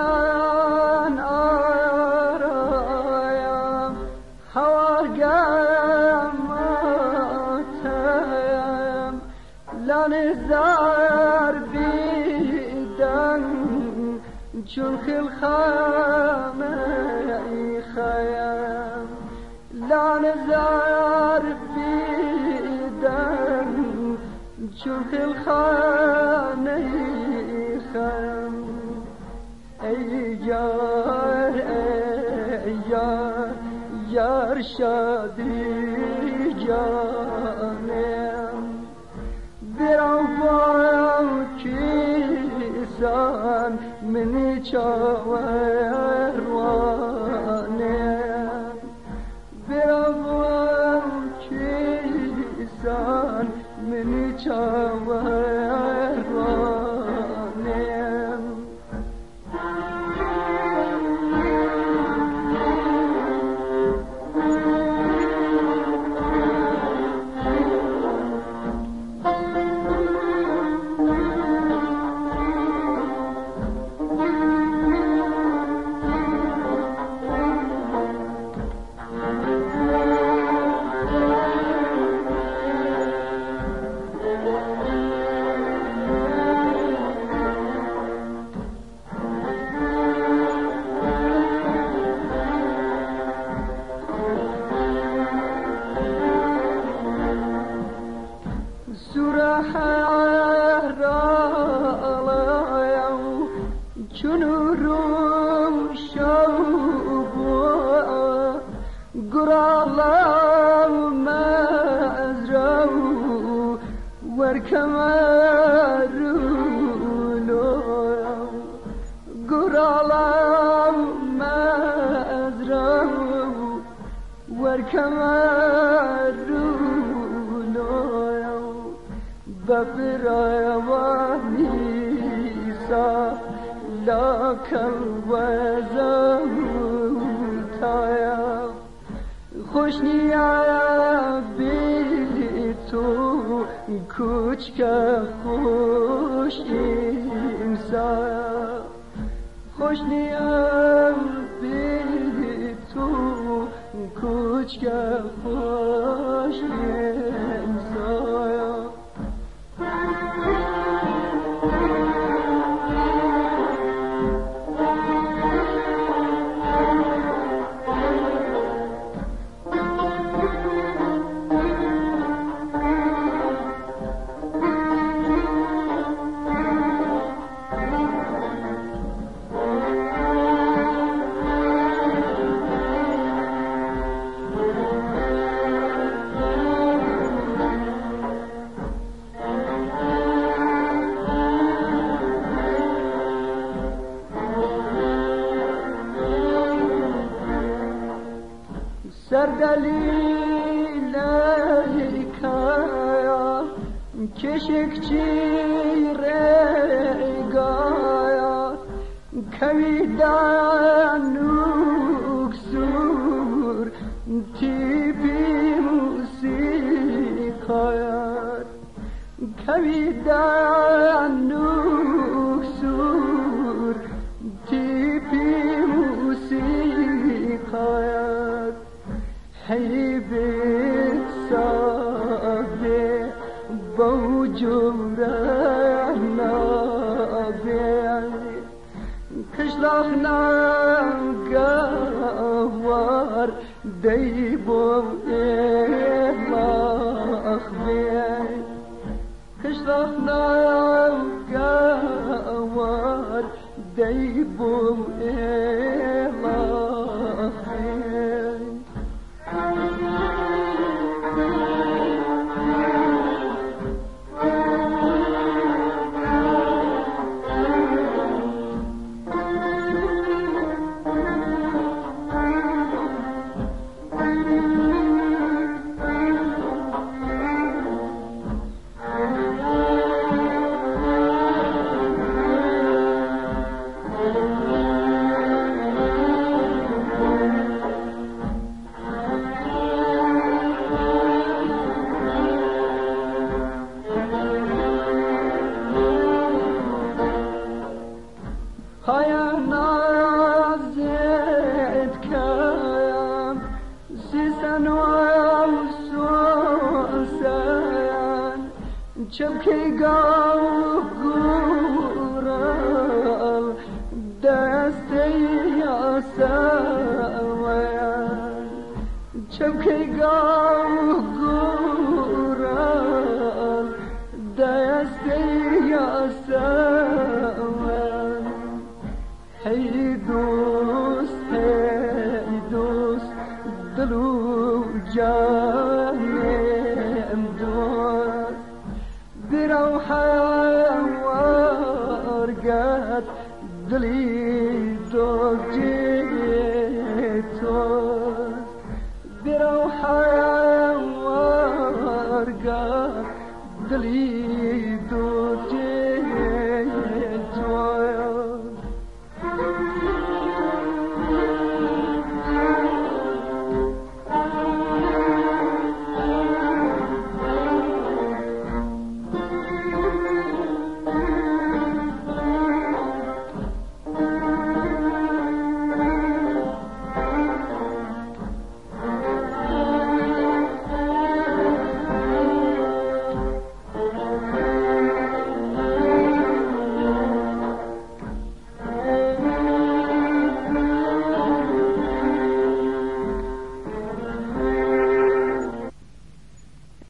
من آرایم هواگماتم لان زار بیدن چون خلخامه خیم لان زار بیدن چون خلخانه خیم ای یار ای یار یار شادی جانم برام کیسان منی چاوروانم برام کیسان منی چاوروانم خوشنیا بی تو کوچ که خوش انسان خوشنیا بی تو کوچ که خوش انسان سردلیل کایا کشکچی رگایا کویدان سور تیپی موسیقایار کویدان سور تیپی موسیقایار هی بیت ساده بوجوره نابی کشلاخ نگوار دی بو ایلاخ بی کشلاخ نگوار دی بو ایلاخ بی گاه گورم دست یاسم چوکی گاه